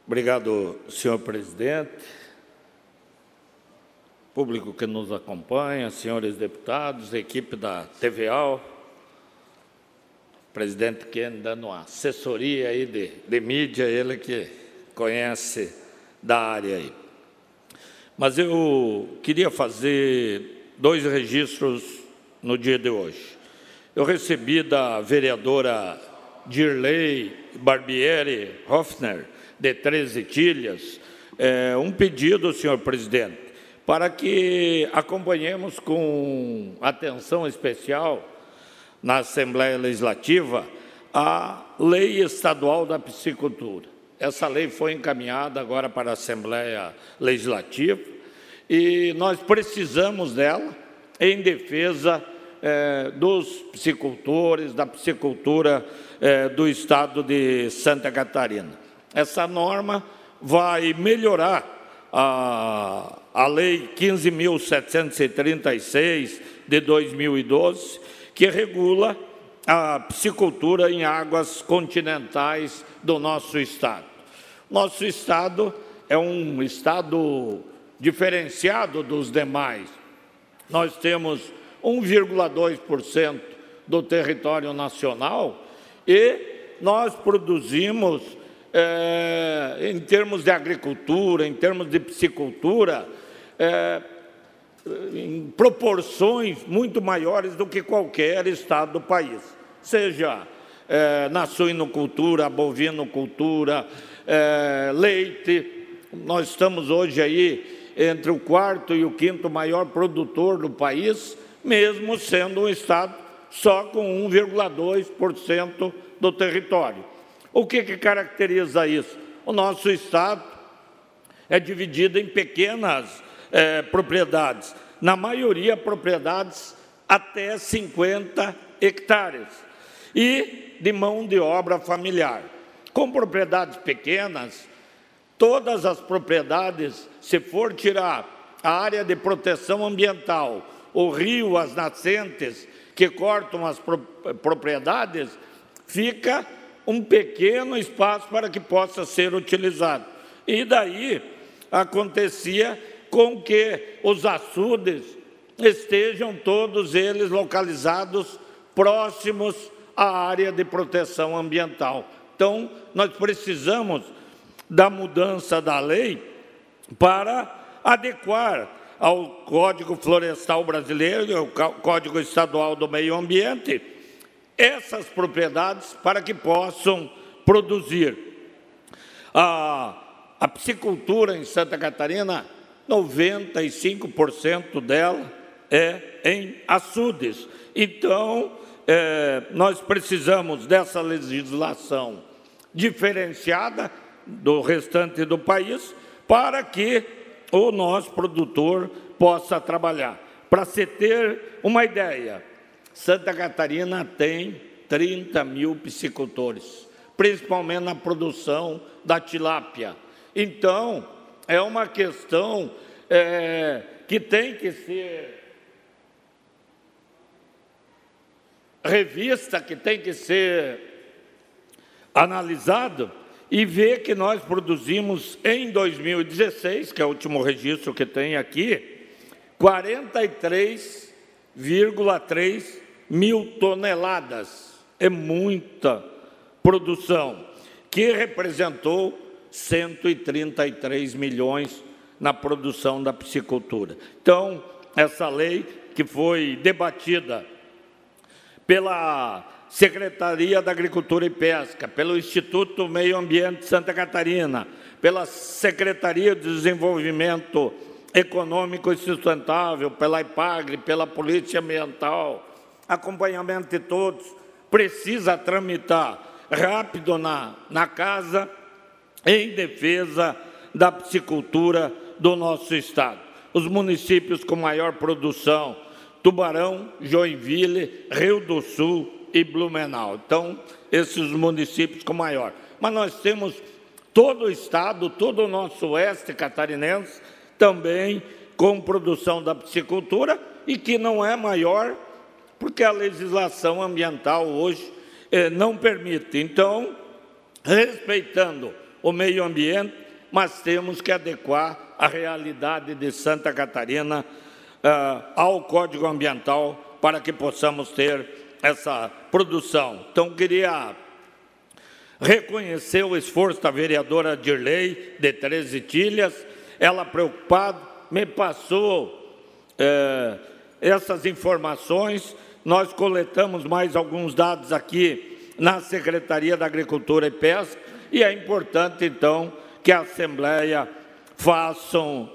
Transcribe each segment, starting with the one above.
Obrigado, senhor presidente, público que nos acompanha, senhores deputados, equipe da TVA, presidente Ken dando uma assessoria aí de mídia, ele que conhece da área aí. Mas eu queria fazer 2 registros no dia de hoje. Eu recebi da vereadora Dirley Barbieri Hoffner, de 13 Tilhas, um pedido, senhor presidente, para que acompanhemos com atenção especial na Assembleia Legislativa a Lei Estadual da Piscicultura. Essa lei foi encaminhada agora para a Assembleia Legislativa e nós precisamos dela em defesa dos piscicultores, da piscicultura do estado de Santa Catarina. Essa norma vai melhorar a Lei 15.736 de 2012, que regula a piscicultura em águas continentais do nosso estado. Nosso estado é um estado diferenciado dos demais. Nós temos 1,2% do território nacional e nós produzimos, em termos de agricultura, em termos de piscicultura, em proporções muito maiores do que qualquer estado do país, seja na suinocultura, bovinocultura, leite. Nós estamos hoje aí entre o 4º e o 5º maior produtor do país, mesmo sendo um estado só com 1,2% do território. O que caracteriza isso? O nosso estado é dividido em pequenas propriedades, na maioria propriedades até 50 hectares, e de mão de obra familiar. Com propriedades pequenas, todas as propriedades, se for tirar a área de proteção ambiental, o rio, as nascentes que cortam as propriedades, fica um pequeno espaço para que possa ser utilizado. E daí acontecia com que os açudes estejam todos eles localizados próximos à área de proteção ambiental. Então, nós precisamos da mudança da lei para adequar ao Código Florestal Brasileiro, ao Código Estadual do Meio Ambiente, essas propriedades para que possam produzir. A piscicultura em Santa Catarina, 95% dela é em açudes. Então, nós precisamos dessa legislação diferenciada do restante do país para que o nosso produtor possa trabalhar. Para se ter uma ideia, Santa Catarina tem 30 mil piscicultores, principalmente na produção da tilápia. Então, é uma questão que tem que ser revista, que tem que ser analisado e ver que nós produzimos em 2016, que é o último registro que tem aqui, 43,3 mil toneladas. É muita produção, que representou 133 milhões na produção da piscicultura. Então, essa lei que foi debatida pela Secretaria da Agricultura e Pesca, pelo Instituto Meio Ambiente de Santa Catarina, pela Secretaria de Desenvolvimento Econômico e Sustentável, pela IPAGRE, pela Polícia Ambiental, acompanhamento de todos, precisa tramitar rápido na casa em defesa da piscicultura do nosso estado. Os municípios com maior produção, Tubarão, Joinville, Rio do Sul e Blumenau. Então, esses municípios com maior. Mas nós temos todo o estado, todo o nosso oeste catarinense, também com produção da piscicultura e que não é maior, porque a legislação ambiental hoje não permite. Então, respeitando o meio ambiente, mas temos que adequar a realidade de Santa Catarina ao Código Ambiental para que possamos ter essa produção. Então, queria reconhecer o esforço da vereadora Dirley, de 13 Tilhas. Ela, preocupada, me passou essas informações. Nós coletamos mais alguns dados aqui na Secretaria da Agricultura e Pesca, e é importante, então, que a Assembleia faça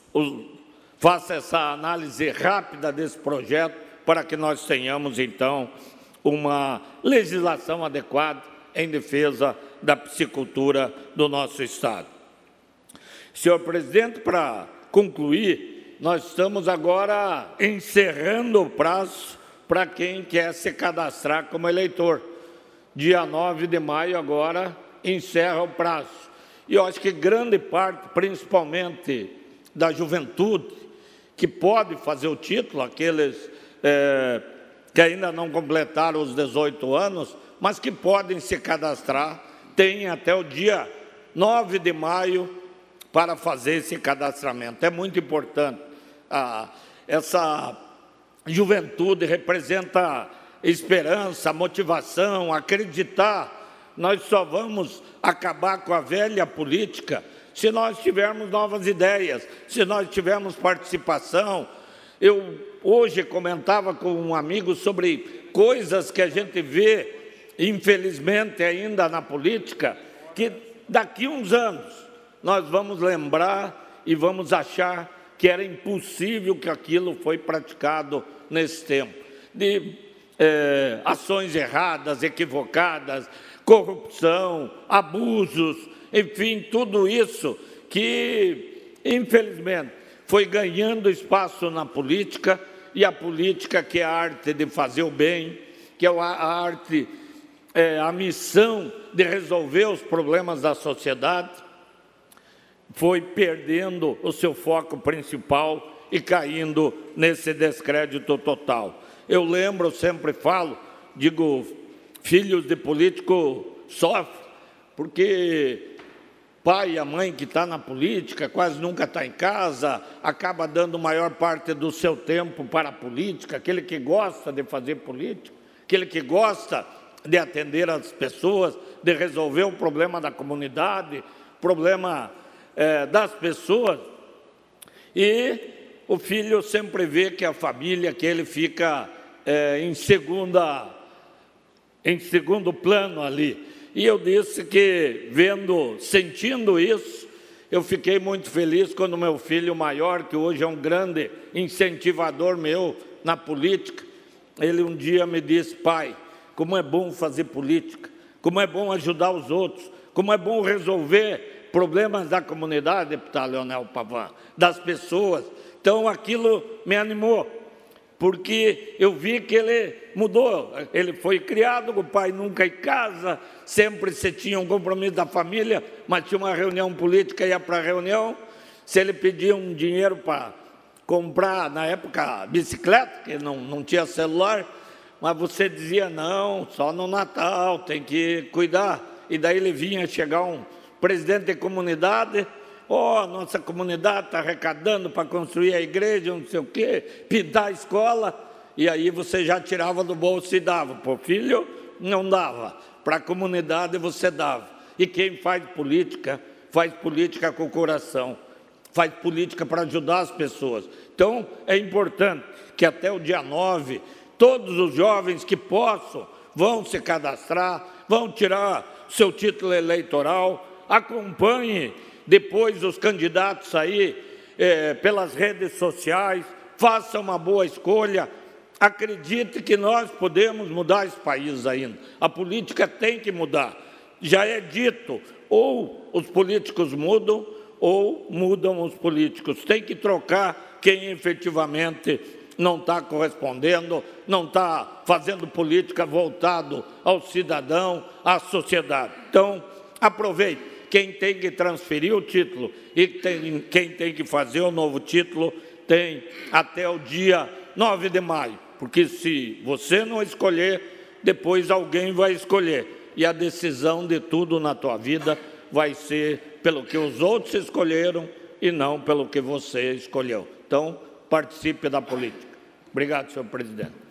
essa análise rápida desse projeto para que nós tenhamos, então, uma legislação adequada em defesa da piscicultura do nosso Estado. Senhor presidente, para concluir, nós estamos agora encerrando o prazo para quem quer se cadastrar como eleitor. Dia 9 de maio agora encerra o prazo. E eu acho que grande parte, principalmente da juventude, que pode fazer o título, aqueles que ainda não completaram os 18 anos, mas que podem se cadastrar, tem até o dia 9 de maio para fazer esse cadastramento. É muito importante. Essa juventude representa esperança, motivação, acreditar. Nós só vamos acabar com a velha política se nós tivermos novas ideias, se nós tivermos participação. Eu hoje comentava com um amigo sobre coisas que a gente vê, infelizmente, ainda na política, que daqui a uns anos nós vamos lembrar e vamos achar que era impossível que aquilo foi praticado nesse tempo. De ações erradas, equivocadas, corrupção, abusos, enfim, tudo isso que, infelizmente, foi ganhando espaço na política, e a política, que é a arte de fazer o bem, que é a arte, a missão de resolver os problemas da sociedade, foi perdendo o seu foco principal e caindo nesse descrédito total. Eu lembro, sempre falo, digo, filhos de político sofrem, porque pai e a mãe que está na política quase nunca está em casa, acaba dando maior parte do seu tempo para a política, aquele que gosta de fazer política, aquele que gosta de atender as pessoas, de resolver o problema da comunidade, problema das pessoas, e o filho sempre vê que a família, que ele fica em segundo plano ali. E eu disse que, sentindo isso, eu fiquei muito feliz quando meu filho maior, que hoje é um grande incentivador meu na política, ele um dia me disse: pai, como é bom fazer política, como é bom ajudar os outros, como é bom resolver problemas da comunidade, deputado Leonel Pavan, das pessoas. Então, aquilo me animou, porque eu vi que ele mudou. Ele foi criado com o pai nunca em casa, sempre se tinha um compromisso da família, mas tinha uma reunião política, ia para a reunião. Se ele pedia um dinheiro para comprar, na época, bicicleta, que não tinha celular, mas você dizia: não, só no Natal, tem que cuidar. E daí ele vinha chegar um presidente de comunidade: nossa comunidade está arrecadando para construir a igreja, não sei o quê, pintar a escola, e aí você já tirava do bolso e dava. Para o filho, não dava. Para a comunidade, você dava. E quem faz política com o coração, faz política para ajudar as pessoas. Então, é importante que até o dia 9, todos os jovens que possam vão se cadastrar, vão tirar seu título eleitoral, acompanhe depois os candidatos aí pelas redes sociais, faça uma boa escolha, acredite que nós podemos mudar esse país ainda. A política tem que mudar. Já é dito, ou os políticos mudam, ou mudam os políticos. Tem que trocar quem efetivamente não está correspondendo, não está fazendo política voltado ao cidadão, à sociedade. Então, aproveite. Quem tem que transferir o título e quem tem que fazer o novo título tem até o dia 9 de maio. Porque se você não escolher, depois alguém vai escolher. E a decisão de tudo na tua vida vai ser pelo que os outros escolheram e não pelo que você escolheu. Então, participe da política. Obrigado, senhor presidente.